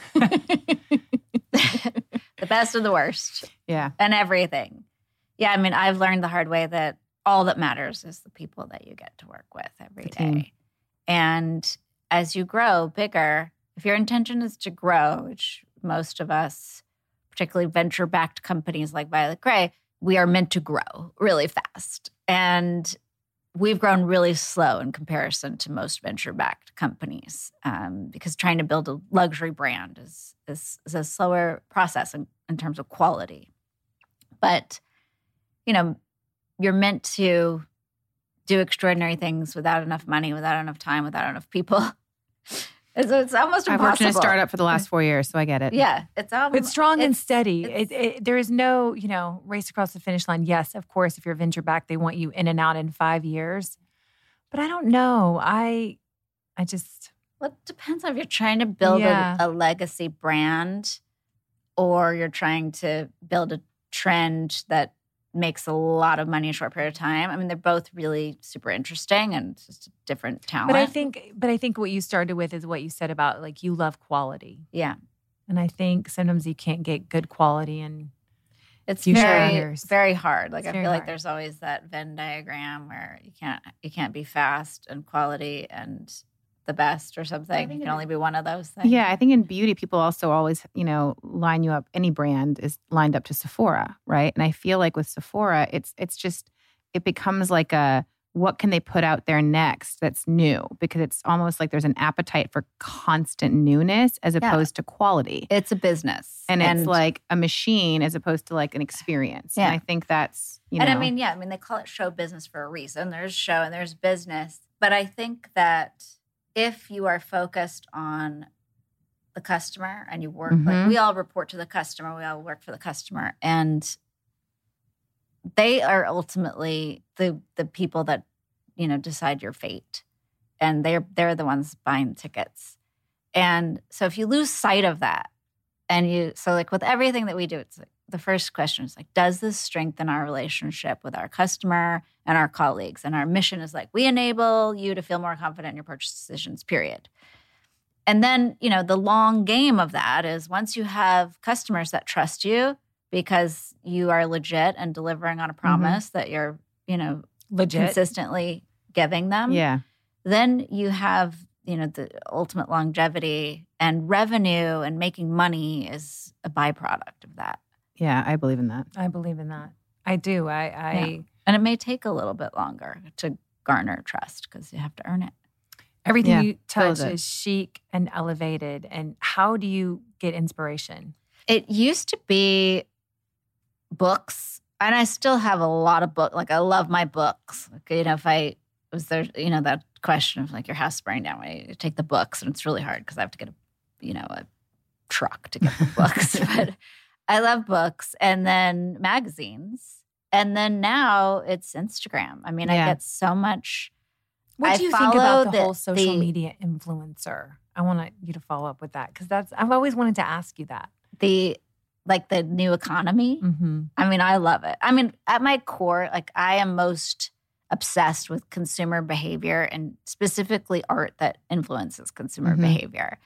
The best and the worst. Yeah. And everything. Yeah, I mean, I've learned the hard way that all that matters is the people that you get to work with every day. And as you grow bigger, if your intention is to grow, which most of us, particularly venture-backed companies like Violet Grey, we are meant to grow really fast. And we've grown really slow in comparison to most venture-backed companies um, because trying to build a luxury brand is, is, is a slower process in, in terms of quality. But, you know, you're meant to do extraordinary things without enough money, without enough time, without enough people. It's, it's almost I've impossible. worked in a startup for the last four years, so I get it. Yeah, it's almost, It's strong it's, and steady. it's- It, it, there is no, you know, race across the finish line. Yes, of course, if you're venture back, they want you in and out in five years. But I don't know. I, I just. Well, it depends on if you're trying to build Yeah. a, a legacy brand or you're trying to build a trend that makes a lot of money in a short period of time. I mean, they're both really super interesting and just different talent. But I think, but I think what you started with is what you said about like you love quality, yeah, and I think sometimes you can't get good quality and it's Future very, years. very hard. Like It's I very feel like hard. there's always that Venn diagram where you can't you can't be fast and quality and the best or something. You can only be one of those things. Yeah, I think in beauty, people also always, you know, line you up. Any brand is lined up to Sephora, right? And I feel like with Sephora, it's it's just it becomes like a what can they put out there next that's new? Because it's almost like there's an appetite for constant newness as Yeah. opposed to quality. It's a business, And, it's like a machine as opposed to like an experience. Yeah. And I think that's, you know. And I mean, yeah, I mean, they call it show business for a reason. There's show and there's business. But I think that if you are focused on the customer and you work, like Mhm. we all report to the customer, we all work for the customer, and they are ultimately the the people that, you know, decide your fate. And they're they're the ones buying tickets. And so if you lose sight of that, and you so like with everything that we do, it's like the first question is like, does this strengthen our relationship with our customer and our colleagues? And our mission is like, we enable you to feel more confident in your purchase decisions, period. And then, you know, the long game of that is once you have customers that trust you because you are legit and delivering on a promise that you're, you know, legit. consistently giving them, Yeah. then you have, you know, the ultimate longevity, and revenue and making money is a byproduct of that. Yeah, I believe in that. I believe in that. I do. I, I Yeah. And it may take a little bit longer to garner trust because you have to earn it. everything Yeah, you touch totally. is chic and elevated. And how do you get inspiration? It used to be books, and I still have a lot of books. Like I love my books. Like, you know, if I was there, you know, that question of like your house burning down, when you take the books, and it's really hard because I have to get a, you know, a truck to get the books. But I love books, and then magazines, and then now it's Instagram. I mean, Yeah. I get so much. What I do you think about follow the, the- whole social the- media influencer? I want you to follow up with that because that's I've always wanted to ask you that. the like the new economy. Mm-hmm. I mean, I love it. I mean, at my core, like I am most obsessed with consumer behavior and specifically art that influences consumer Mhm. behavior.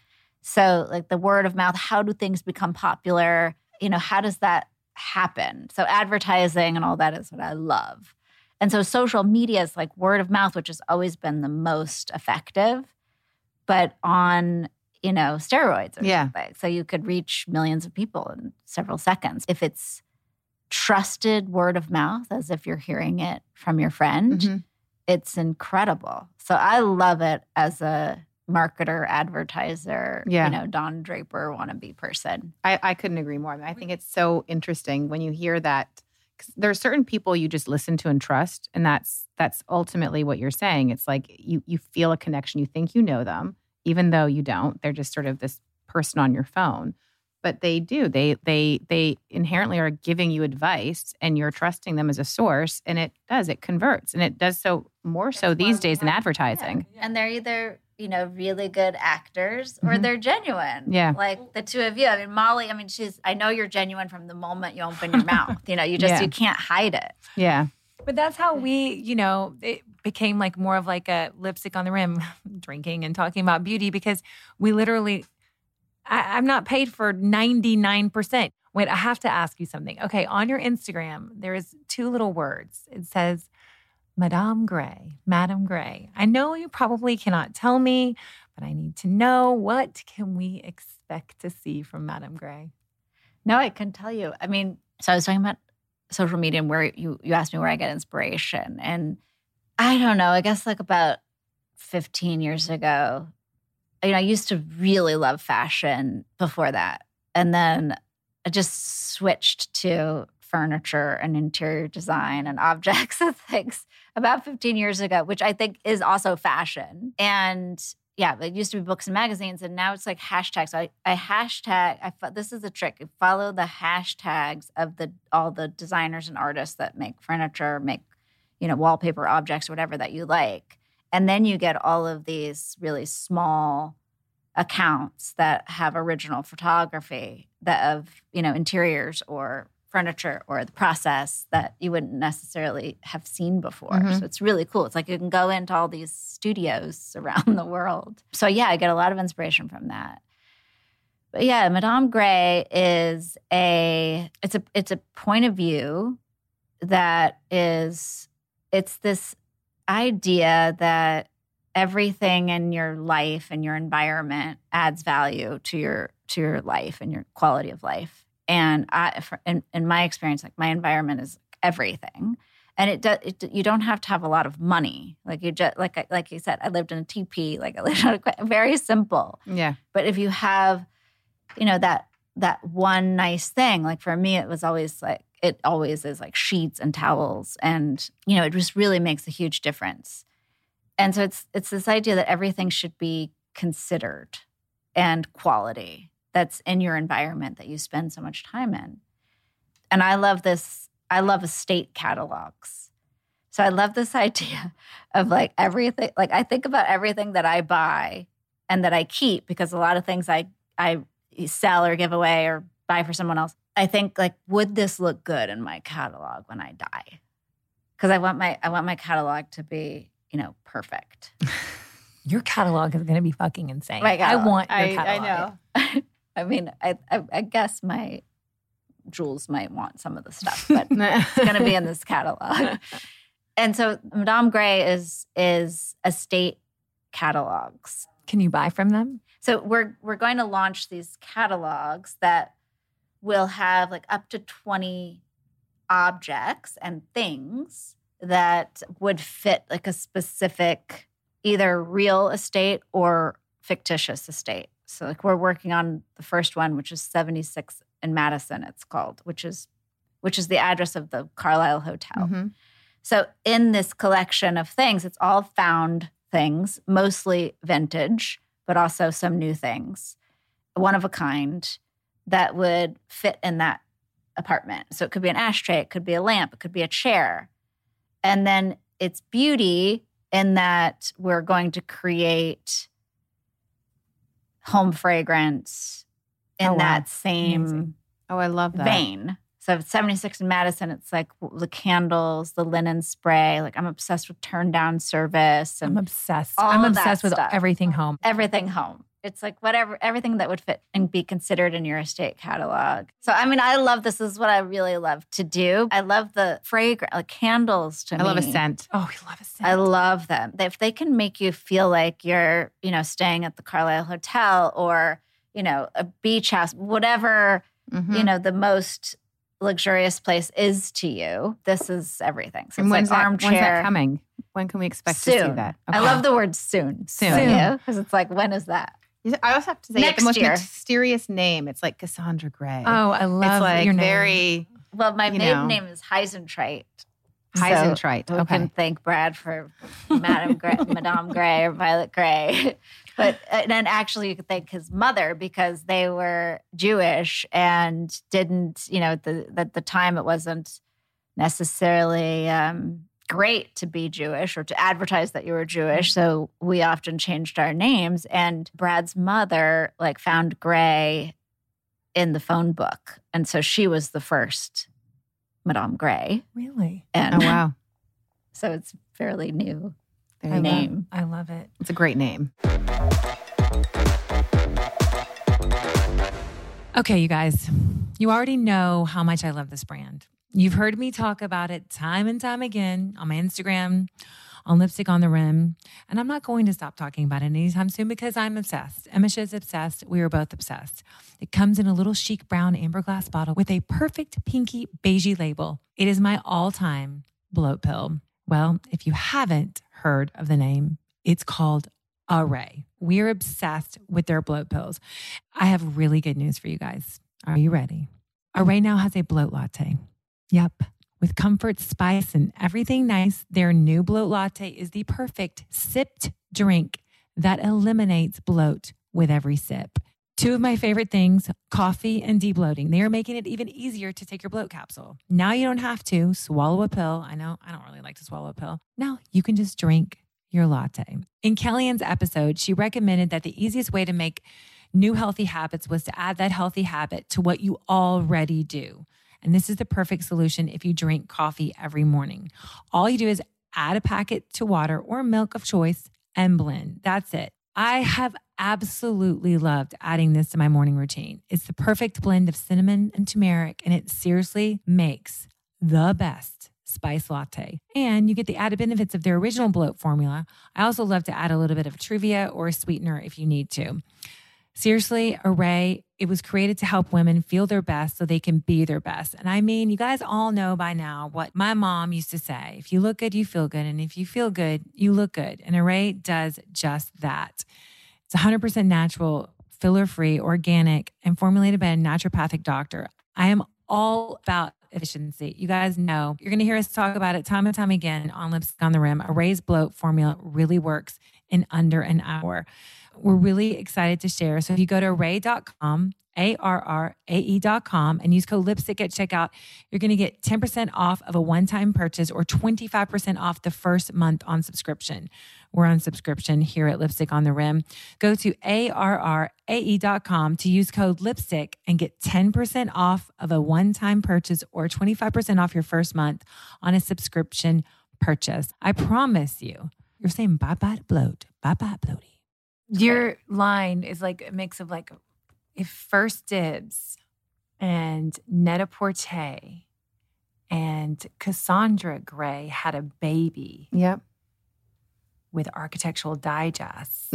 So like the word of mouth, how do things become popular? You know, how does that happen? So advertising and all that is what I love. And so social media is like word of mouth, which has always been the most effective, but on, you know, steroids or Yeah. something. So you could reach millions of people in several seconds. If it's trusted word of mouth, as if you're hearing it from your friend, Mhm. it's incredible. So I love it as a marketer, advertiser, Yeah. you know, Don Draper wannabe person. I, I couldn't agree more. I think it's so interesting when you hear that. 'Cause there are certain people you just listen to and trust, and that's that's ultimately what you're saying. It's like you you feel a connection. You think you know them, even though you don't. They're just sort of this person on your phone, but they do. They they they inherently are giving you advice, and you're trusting them as a source, and it does. It converts, and it does so more so these days in advertising. And they're either, you know, really good actors or Mhm. they're genuine. Yeah. Like the two of you. I mean, Molly, I mean, she's, I know you're genuine from the moment you open your mouth. You know, you just, Yeah. you can't hide it. Yeah. But that's how we, you know, it became like more of like a lipstick on the rim, drinking and talking about beauty because we literally, I, I'm not paid for ninety-nine percent. Wait, I have to ask you something. Okay, on your Instagram, there is two little words. It says, Madame Gray, Madame Gray. I know you probably cannot tell me, but I need to know, what can we expect to see from Madame Gray? No, I can tell you. I mean, so I was talking about social media and where you, you asked me where I get inspiration. And I don't know, I guess like about fifteen years ago, you know, I used to really love fashion before that. And then I just switched to furniture and interior design and objects and things about fifteen years ago, which I think is also fashion. And yeah, it used to be books and magazines, and now it's like hashtags. So I, I hashtag, I, fo- this is a trick. You follow the hashtags of the all the designers and artists that make furniture, make, you know, wallpaper objects, whatever that you like. And then you get all of these really small accounts that have original photography that of, you know, interiors or furniture or the process that you wouldn't necessarily have seen before. Mhm. So it's really cool. It's like you can go into all these studios around the world. So yeah, I get a lot of inspiration from that. But yeah, Madame Gray is a it's a it's a point of view that is it's this idea that everything in your life and your environment adds value to your to your life and your quality of life. And I, for, in, in my experience, like my environment is everything, and it does. It, you don't have to have a lot of money. Like you just like I- like you said, I lived in a teepee. Like I lived on a very simple. Yeah. But if you have, you know, that that one nice thing, like for me, it was always like it always is like sheets and towels, and you know, it just really makes a huge difference. And so it's it's this idea that everything should be considered and quality that's in your environment that you spend so much time in. And I love this, I love estate catalogs. So I love this idea of like everything, like I think about everything that I buy and that I keep, because a lot of things I, I sell or give away or buy for someone else. I think like, would this look good in my catalog when I die? Because I want my, I want my catalog to be, you know, perfect. Your catalog is going to be fucking insane. My I catalog. want your I, catalog. I know. I mean, I, I, I guess my Jules might want some of the stuff, but it's going to be in this catalog. And so Madame Gray is is estate catalogs. Can you buy from them? So we're we're going to launch these catalogs that will have like up to twenty objects and things that would fit like a specific either real estate or fictitious estate. So like we're working on the first one, which is seventy-six in Madison, it's called, which is which is the address of the Carlisle Hotel. Mhm. So in this collection of things, it's all found things, mostly vintage, but also some new things, one of a kind that would fit in that apartment. So it could be an ashtray, it could be a lamp, it could be a chair. And then it's beauty in that we're going to create home fragrance in Oh, wow. that same Amazing. Oh, I love that. vein. So if it's seventy-six in Madison, it's like the candles, the linen spray. Like I'm obsessed with turn down service I'm and obsessed. all I'm of that obsessed with stuff. everything home. everything home. It's like whatever, everything that would fit and be considered in your estate catalog. So, I mean, I love this. This is what I really love to do. I love the fragrance, like candles to I me. love a scent. Oh, we love a scent. I love them. If they can make you feel like you're, you know, staying at the Carlisle Hotel or, you know, a beach house, whatever, Mm-hmm. you know, the most luxurious place is to you, this is everything. So And it's when's, like that, armchair. when's that coming? When can we expect Soon. to see that? I love the word soon. Soon. Because it's like, when is that? I also have to say, Next the most year. mysterious name. It's like Cassandra Gray. Oh, I love it's like your name. very Well, my You maiden know. name is Heisentreit. Heisentreit. So we Okay. can thank Brad for Madame Gray, Madame Gray or Violet Gray. But and then actually you could thank his mother because they were Jewish and didn't, you know, at the, at the time it wasn't necessarily um, great to be Jewish or to advertise that you were Jewish. So we often changed our names. And Brad's mother like found Gray in the phone book. And so she was the first Madame Gray. Really? And Oh, wow. so it's fairly new There I you go. name. I love it. It's a great name. Okay, you guys, you already know how much I love this brand. You've heard me talk about it time and time again on my Instagram, on Lipstick on the Rim, and I'm not going to stop talking about it anytime soon because I'm obsessed. Emisha is obsessed. We are both obsessed. It comes in a little chic brown amber glass bottle with a perfect pinky beigey label. It is my all-time bloat pill. Well, if you haven't heard of the name, it's called Array. We are obsessed with their bloat pills. I have really good news for you guys. Are you ready? Array now has a bloat latte. Yep. With comfort, spice, and everything nice, their new bloat latte is the perfect sipped drink that eliminates bloat with every sip. Two of my favorite things, coffee and debloating. They are making it even easier to take your bloat capsule. Now you don't have to swallow a pill. I know I don't really like to swallow a pill. Now you can just drink your latte. In Kellyanne's episode, she recommended that the easiest way to make new healthy habits was to add that healthy habit to what you already do. And this is the perfect solution if you drink coffee every morning. All you do is add a packet to water or milk of choice and blend. That's it. I have absolutely loved adding this to my morning routine. It's the perfect blend of cinnamon and turmeric, and it seriously makes the best spice latte. And you get the added benefits of their original bloat formula. I also love to add a little bit of Truvia or a sweetener if you need to. Seriously, Array, it was created to help women feel their best so they can be their best. And I mean, you guys all know by now what my mom used to say. If you look good, you feel good. And if you feel good, you look good. And Array does just that. It's one hundred percent natural, filler-free, organic, and formulated by a naturopathic doctor. I am all about efficiency. You guys know, you're going to hear us talk about it time and time again on Lipstick on the Rim. Array's bloat formula really works in under an hour. We're really excited to share. So if you go to array dot com, A R R A E dot com, and use code LIPSTICK at checkout, you're going to get ten percent off of a one-time purchase or twenty-five percent off the first month on subscription. We're on subscription here at Lipstick on the Rim. Go to A R R A E dot com to use code LIPSTICK and get ten percent off of a one-time purchase or twenty-five percent off your first month on a subscription purchase. I promise you, you're saying bye-bye to bloat, bye-bye bloaty. Your line is like a mix of like, if First Dibs and Net-a-Porter and Cassandra Gray had a baby Yep. with Architectural Digest,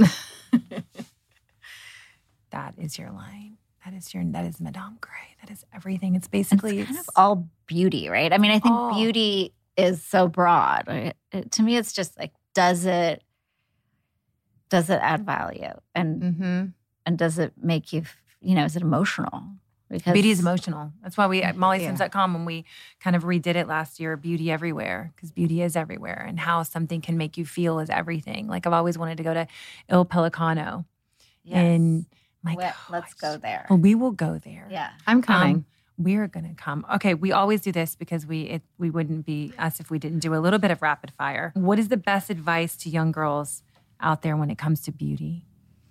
that is your line. That is your, that is Madame Gray. That is everything. It's basically It's kind of all beauty, right? I mean, I think all. beauty is so broad. It- it- to me, it's just like, does it, does it add value? And Mm-hmm. and does it make you, you know, is it emotional? Because beauty is emotional. That's why we at molly sims Yeah. dot com, when we kind of redid it last year, beauty everywhere, because beauty is everywhere, and how something can make you feel is everything. Like I've always wanted to go to Il Pelicano, Yes. and I'm like, Well, oh, let's go there. Well, we will go there. Yeah. I'm coming. Um, we're gonna come. Okay, we always do this because we it, we wouldn't be us if we didn't do a little bit of rapid fire. What is the best advice to young girls out there when it comes to beauty?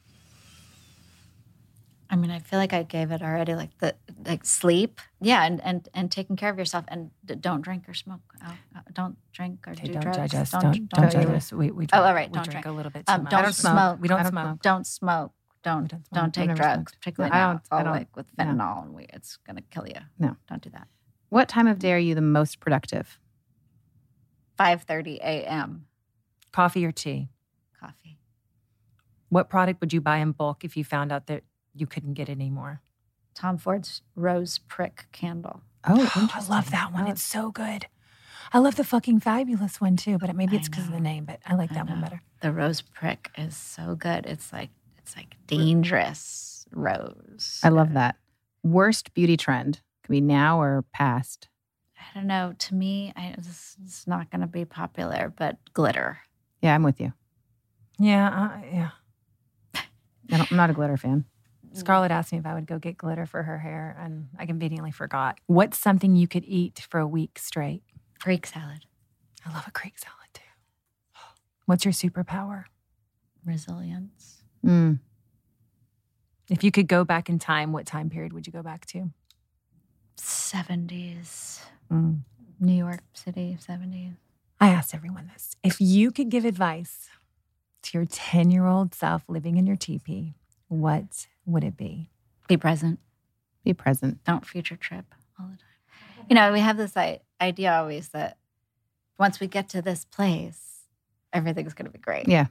I mean, I feel like I gave it already. Like the like sleep, yeah, and and and taking care of yourself, and d- don't drink or smoke. Uh, uh, don't drink or Okay, do don't drugs. judge us. Don't Don't, don't, do judge it. us. We we Oh, drink, all right, we don't drink drink. a little bit too Um, much. don't I don't smoke. smoke. We don't I don't smoke. smoke. Don't smoke. don't Don't smoke. don't I've take never drugs, smoked. particularly I now. don't- It's all I don't- like with no. fentanyl and we, it's gonna kill you. No. Don't do that. What time of day are you the most productive? five thirty a.m. Coffee or tea? coffee. What product would you buy in bulk if you found out that you couldn't get it anymore? Tom Ford's Rose Prick candle. Oh, I love that one. It's so good. I love the fucking Fabulous one too, but maybe it's because of the name, but I like I that one know. better. The Rose Prick is so good. It's like it's like dangerous rose. I love that. Worst beauty trend could be now or past. I don't know. To me, I, it's, it's not going to be popular, but glitter. Yeah, I'm with you. Yeah, uh, yeah. I don't, I'm not a glitter fan. Scarlett asked me if I would go get glitter for her hair, and I conveniently forgot. What's something you could eat for a week straight? Greek salad. I love a Greek salad too. What's your superpower? Resilience. Mm. If you could go back in time, what time period would you go back to? seventies. Mm. New York City, seventies. I asked everyone this. If you could give advice to your ten-year-old self living in your teepee, what would it be? Be present. Be present. Don't future trip all the time. You know, we have this I- idea always that once we get to this place, everything's going to be great. Yeah.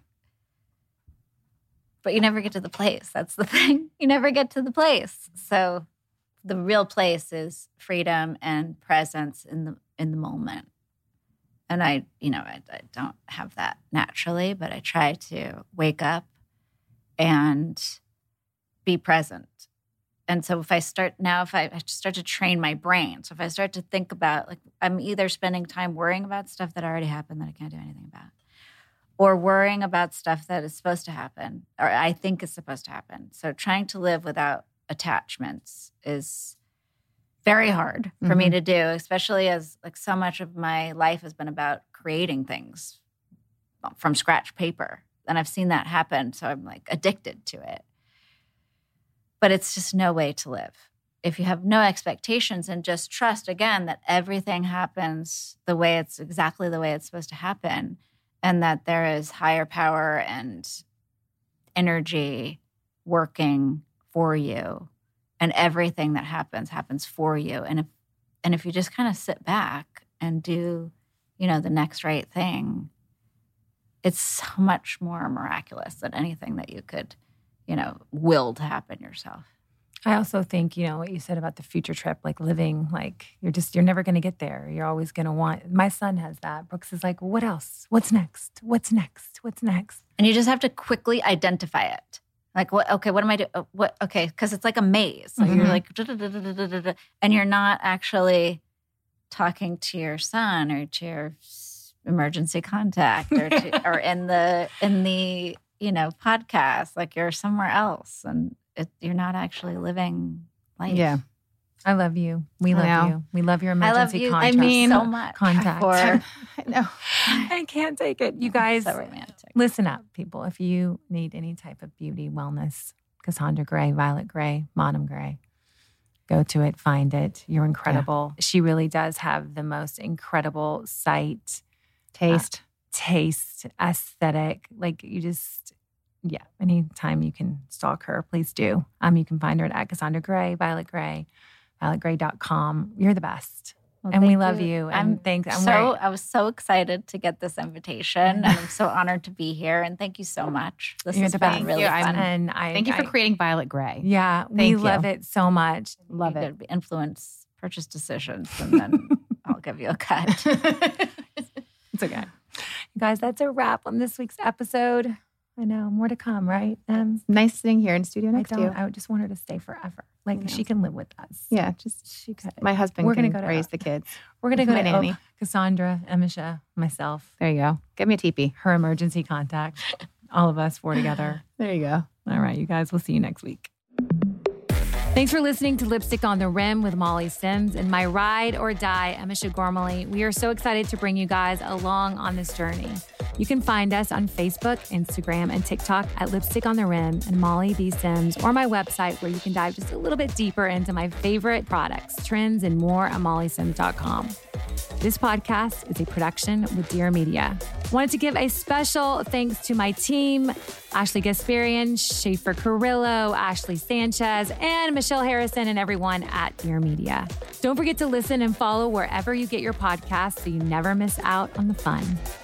But you never get to the place. That's the thing. You never get to the place. So the real place is freedom and presence in the in the moment. And I, you know, I, I don't have that naturally, but I try to wake up and be present. And so if I start now, if I, I start to train my brain, so if I start to think about, like, I'm either spending time worrying about stuff that already happened that I can't do anything about, or worrying about stuff that is supposed to happen, or I think is supposed to happen. So trying to live without attachments is very hard for Mm-hmm. me to do, especially as like so much of my life has been about creating things from scratch paper. And I've seen that happen. So I'm like addicted to it. But it's just no way to live. If you have no expectations and just trust, again, that everything happens the way it's exactly the way it's supposed to happen, and that there is higher power and energy working for you, and everything that happens happens for you. And if and if you just kind of sit back and do, you know, the next right thing, it's so much more miraculous than anything that you could, you know, will to happen yourself. I also think, you know, what you said about the future trip, like living, like you're just, you're never going to get there. You're always going to want, my son has that. Brooks is like, what else? What's next? What's next? What's next? And you just have to quickly identify it. Like, what? Okay, what am I doing? What? Okay, because it's like a maze. Like Mm-hmm. you're like, da, da, da, da, da, da, da, and you're not actually talking to your son or to your emergency contact or to, or in the in the you know podcast. Like you're somewhere else, and it, you're not actually living life. Yeah. I love you. We I love know. you. We love your I love emergency you. contact. I mean, so much contact. for I know. I can't take it. You guys, so romantic. listen up, people. If you need any type of beauty, wellness, Cassandra Gray, Violet Gray, Monum Gray, go to it, find it. You're incredible. She really does have the most incredible sight, Taste. uh, taste, aesthetic. Like you just, yeah, anytime you can stalk her, please do. Um, you can find her at Cassandra Gray, Violet Gray, violet gray dot com. You're the best. Well, and we thank love you. And I'm thanks. I'm so very- I was so excited to get this invitation, and I'm so honored to be here. And thank you so much. This You're has the been best. really I'm- fun. and I Thank you for I- creating Violet Gray. Yeah, we Thank you. love it so much. Love you it. could influence purchase decisions, and then I'll give you a cut. It's okay. You guys, that's a wrap on this week's episode. I know, more to come, right? Um, Nice sitting here in studio I next to you. don't. I would just want her to stay forever. Like I know. she can live with us. Yeah, just She could. my husband We're can gonna go to- raise the kids. We're gonna go my to nanny. oh, Cassandra, Emisha, myself, There you go. Get me a teepee. her emergency contact. All of us four together. There you go. All right, you guys. We'll see you next week. Thanks for listening to Lipstick on the Rim with Molly Sims and my ride or die, Emisha Gormley. We are so excited to bring you guys along on this journey. You can find us on Facebook, Instagram, and TikTok at Lipstick on the Rim and Molly B. Sims, or my website where you can dive just a little bit deeper into my favorite products, trends, and more at molly sims dot com. This podcast is a production with Dear Media. Wanted to give a special thanks to my team, Ashley Gasparian, Schaefer Carrillo, Ashley Sanchez, and Michelle Harrison, and everyone at Dear Media. Don't forget to listen and follow wherever you get your podcasts so you never miss out on the fun.